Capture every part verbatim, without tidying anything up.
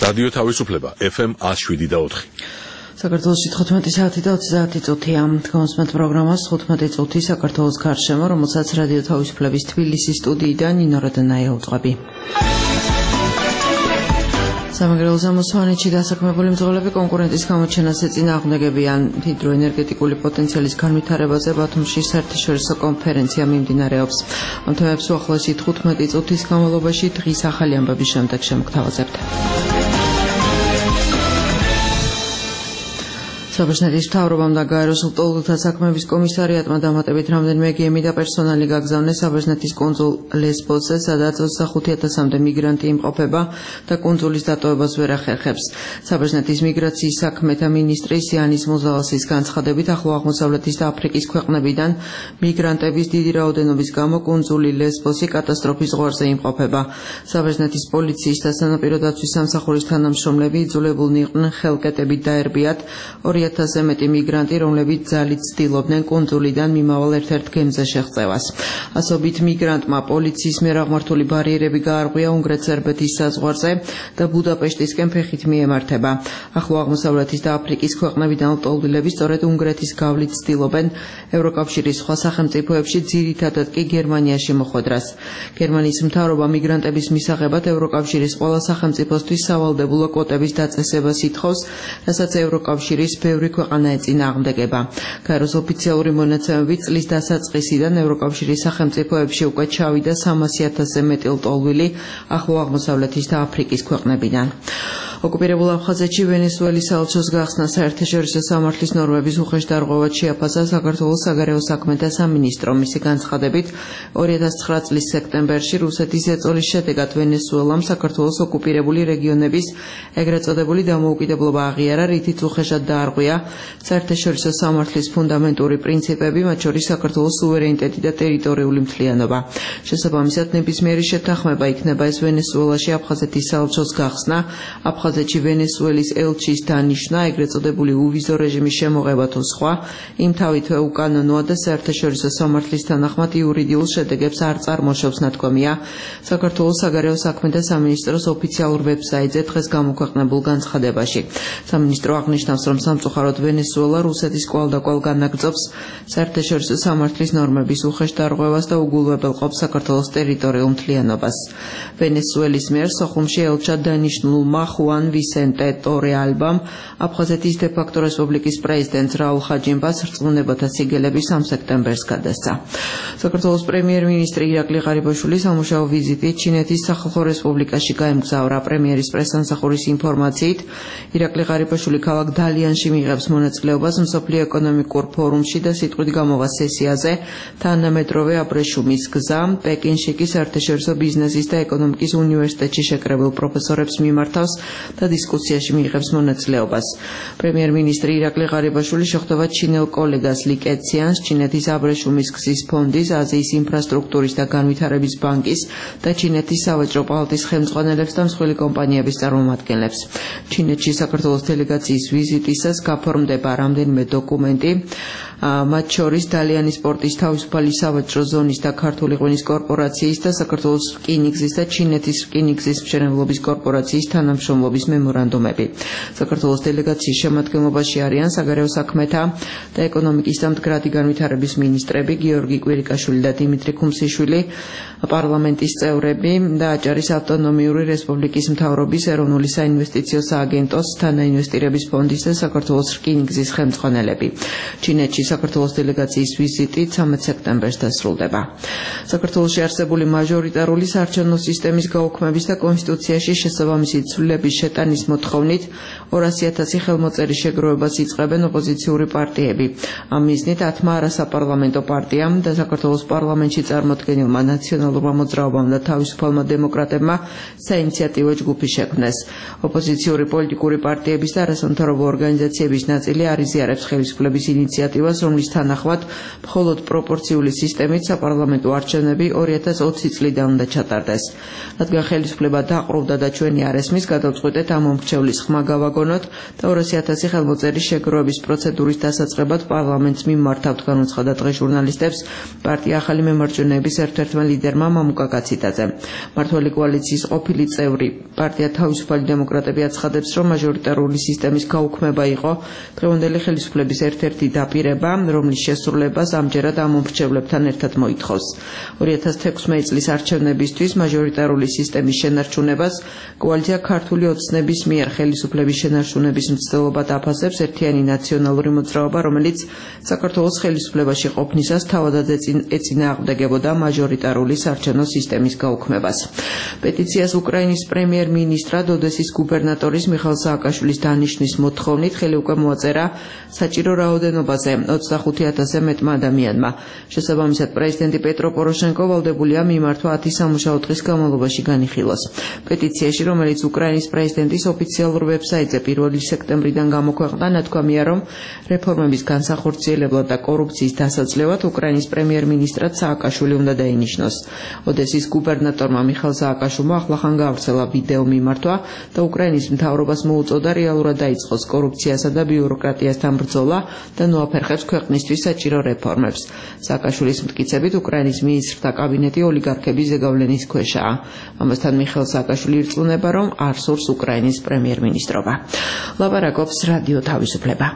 რადიო თავისუფლება ეფ ემ one oh seven და four. საქართველოში თხუთმეტი საათი და ოცი საათი წუთია. Კონსმეთ პროგრამას თხუთმეტი წუთი საქართველოს გარშემო, რომელსაც რადიო თავისუფლების თბილისის სტუდიიდან ნინო როდანაია უძღვები. სამეგრელო ზემოსვანეთში დასაქმებული მძღოლები კონკურენტის გამოჩენას ეწინააღმდეგებიან. ჰიდროენერგეტიკული პოტენციალის განვითარებაზე ბათუმში საერთაშორისო კონფერენცია მიმდინარეობს. ამ თემებს უახლოესი თხუთმეტი წუთის განმავლობაში დღის ახალი ამბების შემდეგ შემოგთავაზებთ. საბერძნეთის მთავრობამ და გაეროს ლტოლვილთა საქმეების კომისარიატმა დამატებით რამდენიმე გემი და პერსონალი გაგზავნეს საბერძნეთის კუნძულ ლესბოსზე, სადაც ოცდახუთი ათასამდე მიგრანტი იმყოფება და კუნძულის დატოვებას ვერ ახერხებს. საბერძნეთის მიგრაციის საქმეთა მინისტრის იანის მოზალასის განცხადებით, ახლო აღმოსავლეთის და აფრიკის ქვეყნებიდან მიგრანტების დიდი რაოდენობის გამო კუნძული ლესბოსი კატასტროფის ზღვარზე იმყოფება. საბერძნეთის პოლიციის და სანაპირო დაცვის სამსახურის თანამშრომლები იძულებულნი იყვნენ ხელკეტებით დაერბიათ ორი ათასზე მეტი მიგრანტი, რომლებიც ძალით ცდილობდნენ კუნძულიდან მიმავალ ერთ-ერთ გემზე შეღწევას. ასობით მიგრანტმა პოლიციის მიერ აღმართული ბარიერები გაარღვია უნგრეთ-სერბეთის საზღვარზე და ბუდაპეშტისკენ ფეხით მიემართება. ახლო აღმოსავლეთის და აფრიკის ქვეყნებიდან ლტოლვილები სწორედ უნგრეთის გავლით ცდილობენ ევროკავშირის სხვა სახელმწიფოებში, ძირითადად კი გერმანიაში მოხვედრას. გერმანიის მთავრობა მიგრანტების მისაღებად ევროკავშირის ყველა სახელმწიფოსთვის სავალდებულო კვოტების დაწესებას ითხოვს, რასაც ევროკავშირის ბევრი ქვეყანა ეწინააღმდეგება. გაეროს ოფიციალური მონაცემებით წლის დასაწყისიდან ევროკავშირის სახელმწიფოებში უკვე ჩავიდა სამასი ათასზე მეტი ლტოლვილი ახლო აღმოსავლეთის და აფრიკის ქვეყნებიდან. ოკუპირებულ აფხაზეთში ვენესუელის საელჩოს გახსნა საერთაშორისო სამართლის ნორმების უხეშდარღვევად შეაფასა საქართველოს საგარეო საქმეთა სამინისტრო. მისი განცხადებით, ორი ათას ცხრა წლის სექტემბერში რუსეთის ეწოლის შედეგად ვენესუელამ საქართველოს ოკუპირებული რეგიონების ეგრეთ წოდებული დამოუკიდებლობა აღიარა, რითიც უხეშად დაარღვია საერთაშორისო სამართლის ფუნდამენტური პრინციპები, მათ შორის საქართველოს სუვერენიტეტი და ტერიტორიული მთლიანობა. შესაბამისად, ნებისმიერი შეთანხმება იქნება ეს ვენესუელაში აფხაზეთის საელჩოს გახსნა, აფხაზეთში ვენესუელის ელჩის დანიშვნა, ეგრეთ წოდებული უვიზო რეჟიმის შემოღება თუ სხვა, იმთავითვე უკანონოა და საერთაშორისო სამართლის თანახმად იურიდიულ შედეგებს არ წარმოშობს, ნათქვამია საქართველოს საგარეო საქმეთა სამინისტროს ოფიციალურ ვებსაიტზე დღეს გამოქვეყნებულ განცხადებაში. სამინისტრო აღნიშნავს, რომ სამწუხაროდ ვენესუელა რუსეთის კვალდაკვალ განაგრძობს საერთაშორისო სამართლის ნორმების უხეშდარღვევას და უგულვებელყოფს საქართველოს ტერიტორიულ მთლიანობას. ვენესუელის მიერ სოხუმში ელჩად დანიშნულმა ხუან ვისენტე ტორეალბამ აფხაზეთის დე-ფაქტო რესპუბლიკის პრეზიდენტს რაულ ხაჯიმბას რწმუნებათა სიგელები სამ სექტემბერს გადასცა. საქართველოს პრემიერ-მინისტრი ირაკლი ღარიბაშვილი სამუშაო ვიზიტით ჩინეთის სახალხო რესპუბლიკაში გაემგზავრა. პრემიერის პრესსამსახურის ინფორმაციით, ირაკლი ღარიბაშვილი ქალაქ დალიანში მიიღებს მონაწილეობას მსოფლიო ეკონომიკურ ფორუმში და სიტყვით გამოვა სესიაზე თანამედროვე აბრეშუმის გზა. პეკინში კი საერთაშორისო ბიზნესის და ეკონომიკის უნივერსიტეტში შეკრებილ პროფესორებს მიმართავს და დისკუსიაში მიიღებს მონაწილეობას. პრემიერ-მინისტრი ირაკლი ღარიბაშვილი შეხვდება ჩინელ კოლეგას ალი კეციანს, ჩინეთის აბრეშუმის გზის ფონდის, აზიის ინფრასტრუქტურის და განვითარების ბანკის და ჩინეთის სავაჭრო პალატის ხელმძღვანელებს და მსხვილი კომპანიების წარმომადგენლებს. ჩინეთში საქართველოს დელეგაციის ვიზიტისას გაფორმდება რამდენიმე დოკუმენტი, მათ შორის დალიანის პორტის თავისუფალი სავაჭრო ზონის და ქართული ღვინის კორპორაციის და საქართველოს რკინიგზის და ჩინეთის რკინიგზის მშენებლობის კორპორაციის თანამშრომლობის მემორანდუმები. საქართველოს დელეგაციის შემადგენლობაში არიან საგარეო საქმეთა და ეკონომიკის და მდგრადი განვითარების მინისტრები გიორგი კვირიკაშვილი და დიმიტრი ქუმსიშვილი, პარლამენტის წევრები და აჭარის ავტონომიური რესპუბლიკის მთავრობის, ეროვნული საინვესტიციო სააგენტოს, თანაინვესტირების ფონდის და საქართველოს რკინიგზის ხელმძღვანელები. ჩინეთში საქართველოს დელეგაციის ვიზიტი ცამეტ სექტემბერს დასრულდება. საქართველოში არსებული მაჟორიტარული საარჩევნო სისტემის გაუქმების და კონსტიტუციაში შესაბამისი ცვლილების შეტანის მოთხოვნით ორასი ათასი ხელმოწერის შეგროვებას იწყებენ ოპოზიციური პარტიები. ამ მიზნით ათმა არასაპარლამენტო პარტიამ და საქართველოს პარლამენტში წარმოდგენილმა ნაციონალურმა მოძრაობამ და თავისუფალმა დემოკრატებმა საინიციატივო ჯგუფი შექმნეს. ოპოზიციური პოლიტიკური პარტიების და არასამთავრობო ორგანიზაციების ნაწილი არ იზიარებს ხელისუფლების ინიციატივას, რომლის თანახმად მხოლოდ პროპორციული სისტემით საპარლამენტო არჩევნები ორი ათას ოცი წლიდან უნდა ჩატარდეს. რადგან ხელისუფლება დაყრდნობა და ჩვენი არ ესმის, გადავწყვიტეთ მივუწოდეთ ამ მომრჩევლის ხმა გავაგონოთ და ორასი ათასი ხელმოწერის შეგროვების პროცედურის დასაწყებად პარლამენტს მიმართავთ, განუცხადა დღეს ჟურნალისტებს პარტია ახალი მემარჯვენეების ერთ-ერთმა ლიდერმა მამუკა კაციტაძემ. მმართველი კოალიციის ყოფილი წევრი პარტია თავისუფალი დემოკრატები აცხადებს, რომ მაჟორიტარული სისტემის გაუქმება იყო დღევანდელი ხელისუფლების ერთ-ერთი დაპირება, რომლის შესრულებას ამჯერად ამ მომრჩევლებთან ერთად მოითხოვს. ორი ათას თექვსმეტი წლის არჩევნებისთვის მაჟორიტარული სისტემის შენარჩუნებას კოალიცია ქართული ოცნების მიერ ხელისუფლების შენარჩუნების მცდელობად აფასებს ერთიანი ნაციონალური მოძრაობა, რომელიც საქართველოს ხელისუფლებაში ყოფნისას თავადაც ეწინააღმდეგებოდა მაჟორიტარული საარჩევნო სისტემის გაუქმებას. პეტიციას უკრაინის პრემიერ-მინისტრად ოდესის გუბერნატორის მიხაილ სააკაშვილის დანიშვნის მოთხოვნით ხელი უკვე მოაწერა საჭირო რაოდენობაზე ოცდახუთი ათასზე მეტმა ადამიანმა. შესაბამისად, პრეზიდენტი პეტრო პოროშენკო ვალდებულია მიმართვა ათი სამუშაო დღის განმავლობაში განიხილოს. პეტიციაში, რომელიც უკრაინის პრეზიდენტის ოფიციალურ ვებსაიტზე პირველი სექტემბრიდან გამოქვეყნდა, ნათქვამია, რომ რეფორმების განსახორციელებლად და კორუფციის დასაძლევად უკრაინის პრემიერ-მინისტრად სააკაშვილი უნდა დაინიშნოს. ოდესის გუბერნატორმა მიხაილ სააკაშვილმა ახლახან გავრცელა ვიდეო მიმართვა და უკრაინის მთავრობას მოუწოდა რეალურად დაიწყოს კორუფციასა და ბიუროკრატიასთან ბრძოლა და ნოაფერხებს ქვეყნისთვის საჭირო რეფორმებს. სააკაშვილის მტკიცებით, უკრაინის მინისტრთა კაბინეტი ოლიგარქების ზეგავლენის ქვეშაა. ამასთან მიხაილ სააკაშვილი ირწმუნება, რომ არ სურს უკრაინის პრემიერ-მინისტრობა. ლაპარაკობს რადიო თავისუფლება.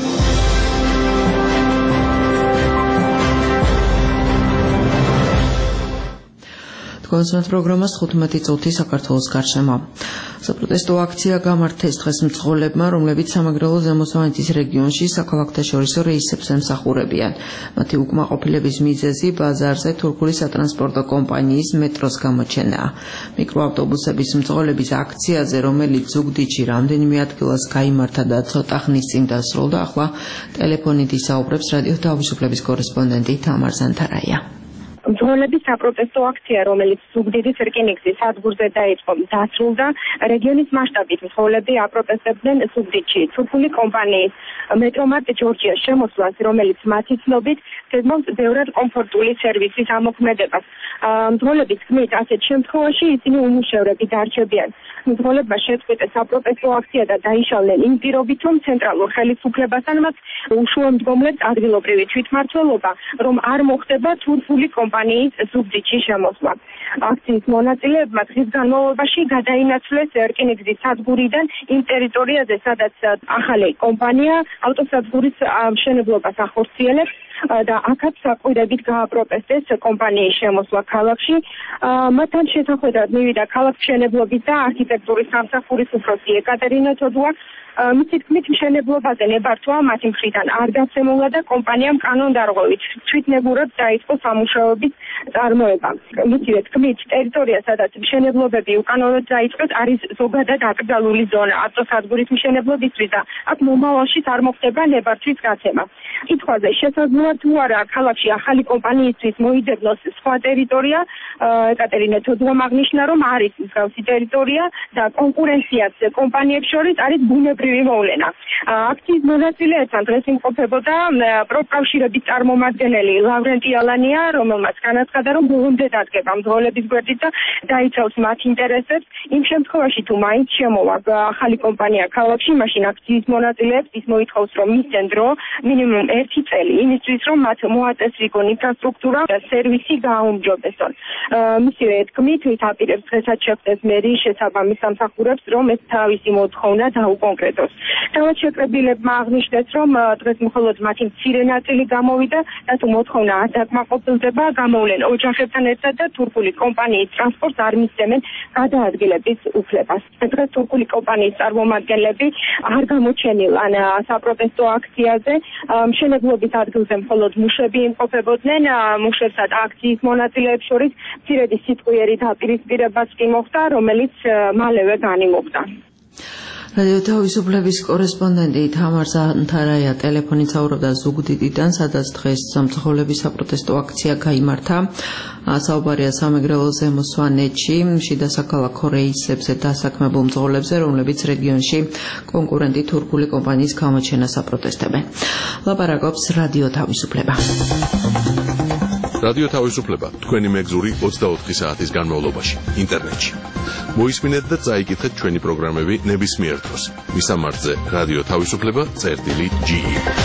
კონსულტ პროგრამას თხუთმეტი წუთი საქართველოს გარშემო. საპროტესტო აქცია გამართეს დღეს მძღოლებმა, რომლებიც სამეგრელო ზემოსვანეთის რეგიონში საქალაქთაშორისო რეისებს ემსახურებიან. მათი უკმაყოფილების მიზეზი ბაზარზე თურქული სატრანსპორტო კომპანიის მეტროს გამოჩენაა. მიკროავტობუსების მძღოლების აქციაზე, რომელიც ზუგდიდში რამდენიმე ადგილას გაიმართა და ცოტა ხნის წინ დასრულდა, ახლა ტელეფონით ისაუბრებს რადიო თავისუფლების კორესპონდენტი თამარ ზანთარაია. მძღოლების საპროტესტო აქცია, რომელიც ზუგდიდის რკინიგზის სადგურზე დაიწყო, დასრულდა. რეგიონის მასშტაბით მძღოლები აპროტესტებდნენ ზუგდიდში თურქული კომპანიის მეტრომატ ჯორჯიას შემოსვლას, რომელიც მათი ცნობით გეგმავს ბევრად კომფორტული სერვისის ამოქმედებას. მძღოლების თქმით, ასეთ შემთხვევაში ისინი უმუშევრები დარჩებიან. მძღოლებმა შეწყვიტეს საპროტესტო აქცია და დაიშალნენ იმ პირობით, რომ ცენტრალურ ხელისუფლებასთან მათ უშუალომდგომლებს ადგილობრივი თვითმმართველობა, რომ არ მოხდება თურქული კომპანიის ზუგდიდში შემოსვლა. აქციის მონაწილეებმა დღის განმავლობაში გადაინაცვლეს რკინიგზის სადგურიდან იმ ტერიტორიაზე, სადაც ახალი კომპანია ავტოსადგურის მშენებლობას ახორციელებს და აქაც საკვირებით გააპროტესტეს კომპანიის შემოსვლა ქალაქში. მათთან შესახვედრად მივიდა ქალაქ მშენებლობის და არქიტექტურის სამსახურის უფროსი ეკატერინა თოდუა. მისი თქმით, მშენებლობაზე ნებართვა მათი მხრიდან არ გასცემულა და კომპანიამ კანონდარღვევით თვითნებურად დაიწყო სამუშაოების წარმოება. მისივე თქმით, ტერიტორია, სადაც მშენებლობები უკანონოდ დაიწყეს, არის ზოგადად აკრძალული ზონა ავტოსადგურის მშენებლობისთვის და აქ მომავალში არ მოხდება ნებართვის გაცემა. კითხვაზე შესაძლოა თუ არა ქალაქში ახალი კომპანიისთვის მოიძებნოს სხვა ტერიტორია, ეკატერინა თოდუამ აღნიშნა, რომ არის მსგავსი ტერიტორია და კონკურენციაც კომპანიებს შორის არის ბუნებრივი მოვლენა. აქციის მონაწილეებთან დღეს იმყოფებოდა პროფკავშირების წარმომადგენელი ლავრენტი ალანია, რომელმაც განაცხადა, რომ ბოლომდე დადგება მძღოლების გვერდით და დაიცავს მათ ინტერესებს. იმ შემთხვევაში თუ მაინც შემოვა ახალი კომპანია ქალაქში, მაშინ აქციის მონაწილეებს ის მოითხოვს, რომ მისცენ დრო მინიმუმ ერთი წელი იმისთვის, რომ მათ მოაწესრიგონ ინფრასტრუქტურა და სერვისი გააუმჯობესონ. მისივე თქმით, ის აპირებს დღესაც შეხვდეს მერის შესაბამის სამსახურებს, რომ ეს თავისი მოთხოვნა დაუკონკრეტოს. თავად შეკრებილებმა აღნიშნეს, რომ დღეს მხოლოდ მათი მცირე ნაწილი გამოვიდა და თუ მოთხოვნა არ დაკმაყოფილდება, გამოვლენ ოჯახებთან ერთად და თურქული კომპანიის ტრანსპორტს არ მისცემენ გადაადგილების უფლებას. დღეს თურქული კომპანიის წარმომადგენლები არ გამოჩენილან საპროტესტო აქციაზე. მშენებლობის ადგილზე მხოლოდ მუშები იმყოფებოდნენ. მუშებსა და აქციის მონაწილეებს შორის მცირედი სიტყვიერი დაპირისპირებაც კი მოხდა, რომელიც მალევე განიმუხტა. რადიო თავისუფლების კორესპონდენტი თამარ ზანთარაია ტელეფონით საუბრობდა ზუგდიდიდან, სადაც დღეს მძღოლების საპროტესტო აქცია გაიმართა. საუბარია სამეგრელო ზემოსვანეთში შიდა საქალაქო რეისებზე დასაქმებულ მძღოლებზე, რომლებიც რეგიონში კონკურენტი თურქული კომპანიის გამოჩენას აპროტესტებენ. ლაპარაკობს რადიო თავისუფლება. რადიო თავისუფლება თქვენი მეგზური ოცდაოთხი საათის განმავლობაში ინტერნეტში. მოისმინეთ და წაიკითხეთ ჩვენი პროგრამები ნებისმიერ დროს. მისამართზე რადიო თავისუფლება წერტილი ჯი.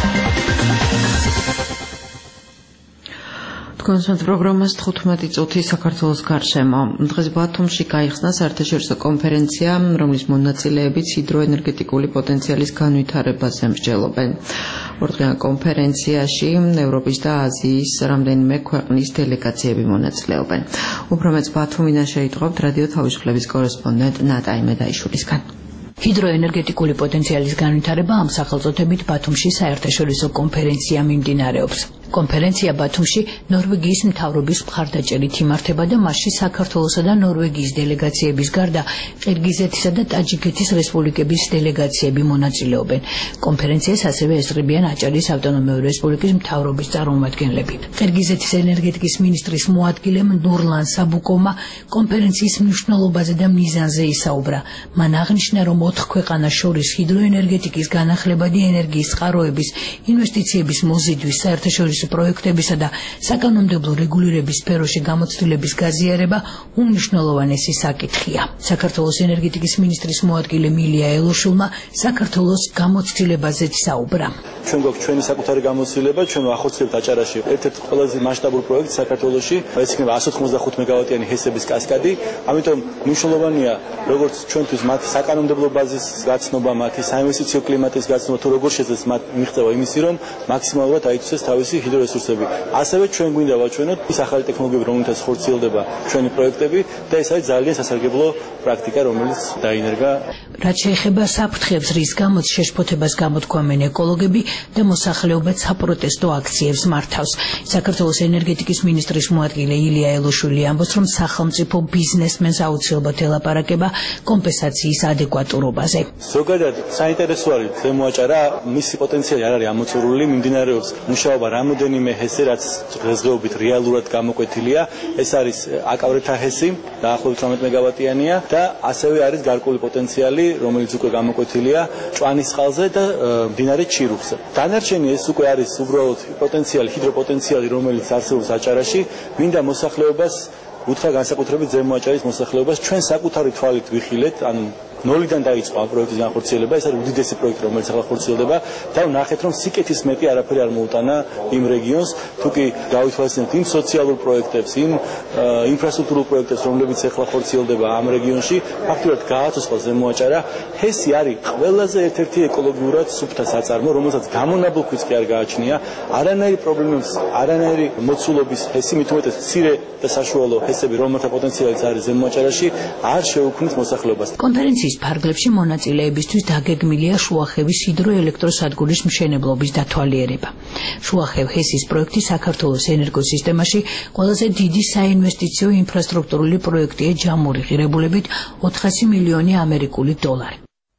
კონსერტ პროგრამას თხუთმეტი წუთი საქართველოს გარშემო. დღეს ბათუმში გაიხსნა საერთაშორისო კონფერენცია, რომლის მონაწილეებიც ჰიდროენერგეტიკული პოტენციალის განვითარებაზე მსჯელობენ. ორდღიან კონფერენციაში ევროპის და აზიის რამდენიმე ქვეყნის დელეგაციები მონაწილეობენ. უფრო მეც ბათუმიდან შეიტყობთ რადიო თავისუფლების კორესპონდენტ ნატა იმედაიშვილისგან. ჰიდროენერგეტიკული პოტენციალის განვითარება ამ სახელწოდებით ბათუმში საერთაშორისო კონფერენცია მიმდინარეობს. კონფერენცია ბათუმში ნორვეგიის მთავრობის მხარდაჭერით იმართება და მასში საქართველოსა და ნორვეგიის დელეგაციების გარდა ყირგიზეთისა და ტაჯიკეთის რესპუბლიკების დელეგაციები მონაწილეობენ. კონფერენციას ასევე ესწრებიან აჭარის ავტონომიური რესპუბლიკის მთავრობის წარმომადგენლები. ყირგიზეთის ენერგეტიკის მინისტრის მოადგილემ ნურლან საბუკოვმა კონფერენციის მნიშვნელობაზე და მიზანზე ისაუბრა. მან აღნიშნა, რომ ოთხ ქვეყანას შორის ჰიდროენერგეტიკის განახლებადი ენერგიის წყაროების ინვესტიციების მოზიდვის საერთაშორისო პროექტებისა და საკანონმდებლო რეგულირების სფეროში გამოცდილების გაზიარება უმნიშვნელოვანესი საკითხია. საქართველოს ენერგეტიკის მინისტრის მოადგილე მილია ელოშულმა საქართველოს გამოცდილებაზეც საუბრა. ჩვენ გვაქვს ჩვენი საკუთარი გამოცდილება, ჩვენ ახორციელებთ აჭარაში ერთ-ერთ ყველაზე მასშტაბურ პროექტს საქართველოში, ეს იქნება εκατს ოცდათხუთმეტ მეგავატიანი ჰესების კასკადი, ამიტომ მნიშვნელოვანია როგორც ჩვენთვის მათი საკანონმდებლო ბაზის გაცნობა, მათი საინვესტიციო კლიმატის გაცნობა, თუ როგორ შეძლეს მათ მიღწევა იმისი, რომ მაქსიმალურად აიწვიეს თავისი ჰიდრორესურსები. ასევე ჩვენ გვინდა ვაჩვენოთ ის ახალი ტექნოლოგიები, რომელთაც ხორციელდება ჩვენი პროექტები და ეს არის ძალიან სასარგებლო პრაქტიკა, რომელიც დაინერგა. რაც შეეხება საფრთხებს, რის გამოც შეშფოთებას გამოთქვამენ ეკოლოგები და მოსახლეობაც საპროტესტო აქციებს მართავს. საქართველოს ენერგეტიკის მინისტრის მოადგილე ილია ელოშვილი ამბობს, რომ სახელმწიფო ბიზნესმენს აუცილებლად ელაპარაკება კომპენსაციის ადეკვატურობაზე. ზოგადად საინტერესო არის ზემოაჭარა, მისი პოტენციალი არ არის ამოწურული, მიმდინარეობს მუშაობა რამოდენიმე ჰესი, რაც დღესდღეობით რეალურად გამოკვეთილია. ეს არის აკავრეთა ჰესი, დაახლოებით თორმეტ მეგავატიანია და ასევე არის გარკვეული პოტენციალი, რომელიც უკვე გამოკვეთილია ჭვანისწყალზე და მდინარე ჩირუხზე. დანარჩენი ეს უკვე არის უბრალოდ პოტენციალი, ჰიდროპოტენციალი, რომელიც არსებობს აჭარაში. მინდა მოსახლეობას უთხრა განსაკუთრებით ზემოაჭარის მოსახლეობას ჩვენ საკუთარი თვალით ვიხილეთ, ანუ ნოლიდან დაიწყო ამ პროექტის განხორციელება, ეს არის უდიდესი პროექტი, რომელიც ახლა ხორციელდება და ვნახეთ, რომ სიკეთის მეტი არაფერი არ მოუტანა იმ რეგიონს, თუკი დავითვალისწინებთ იმ სოციალურ პროექტებს, იმ ინფრასტრუქტურულ პროექტებს, რომლებიც ახლა ხორციელდება ამ რეგიონში, ფაქტობრივად გააცოცხლა ზემოაჭარა. ჰესი არის ყველაზე ერთ-ერთი ეკოლოგიურად სუფთა საწარმო, რომელსაც გამონაბოლქვიც კი არ გააჩნია, არანაირი პრობლემებს, არანაირი მოცულობის ჰესი, მით უმეტეს მცირე და საშუალო ჰესები, რომელთა პოტენციალიც არის ზემოაჭარაში, არ შეუქმნის მოსახლეობას. კონფერენციის ფარგლებში მონაწილეებისთვის დაგეგმილია შუახევის ჰიდროელექტროსადგურის მშენებლობის დათვალიერება. შუახევ ჰესის პროექტი საქართველოს ენერგოსისტემაში ყველაზე დიდი საინვესტიციო ინფრასტრუქტურული პროექტია ჯამური ღირებულებით ოთხასი მილიონი ამერიკული დოლარი.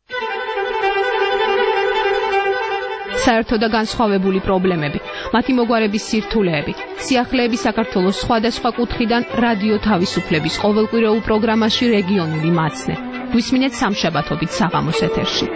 საერთო და განსხვავებული პრობლემები, მათი მოგვარების სირთულეები, სიახლეები საქართველოს სხვადასხვა კუთხიდან რადიო თავისუფლების ყოველკვირეულ პროგრამაში რეგიონული მაცნე. გვისმინეთ სამშაბათობით საღამოს ეთერში.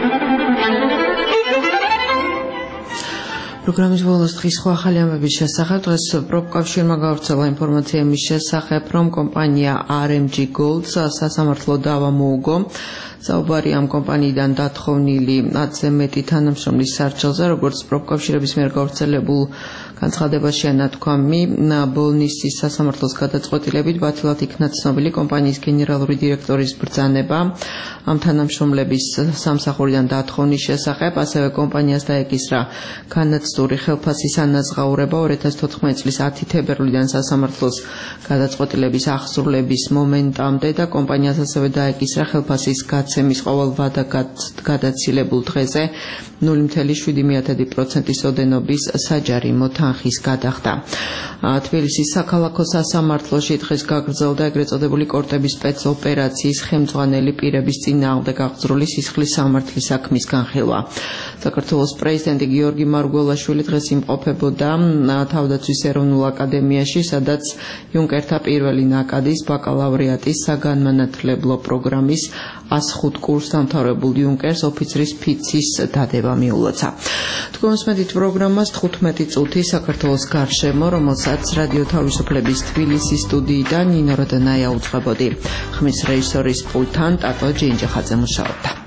პროგრამის ბოლოს დღის სხვა ახალი ამბების შესახებ დღეს პროფკავშირმა გავრცელა ინფორმაცია იმის შესახებ, რომ კომპანია არ ემ ჯი Gold სასამართლო დავა მოუგო. საუბარი ამ კომპანიიდან დათხოვნილი ათზე მეტი თანამშრომლის სარჩელზე, როგორც პროფკავშირების მიერ გავრცელებულ განცხადებაშია ნათქვამი, ბოლნისის სასამართლოს გადაწყვეტილებით ბათილად იქნა ცნობილი კომპანიის გენერალური დირექტორის ბრძანება ამ თანამშრომლების სამსახურიდან დათხოვნის შესახებ, ასევე კომპანიას დაეკისრა განაცდური ხელფასის ანაზღაურება ორი ათას თოთხმეტი წლის ათი თებერვლიდან სასამართლოს გადაწყვეტილების აღსრულების მომენტამდე და კომპანიას ასევე დაეკისრა ხელფასის გაცემის ყოველ ვადა გადაცილებულ დღეზე ნული მცდელობა შვიდი პროცენტის ოდენობის საჯარიმო თანხის გადახდა. თბილისის საქალაქო სასამართლოში დღეს გაგრძელდა ეგრეთ წოდებული კორტების სპეცოპერაციის ხელმძღვანელი პირების წინააღმდეგ აღძრული სისხლის სამართლის საქმის განხილვა. საქართველოს პრეზიდენტი გიორგი მარგველაშვილი დღეს იმყოფებოდა თავდაცვის ეროვნულ აკადემიაში, სადაც იუნკერთა პირველი ნაკადის ბაკალავრიატის საგანმანათლებლო პროგრამის ას ხუთ კურსს დამთავრებულ იუნკერს ოფიცრის ფიცის დადება მიულოცა. თქვენს მედით პროგრამას თხუთმეტი წუთი საქართველოს გარშემო, რომელსაც რადიო თავისუფლების თბილისის სტუდიიდან ნინო როდონაია უძღვებოდი. ხმის რეჟისორის პულტთან ტატო ჯინჯახაძე მუშაობდა.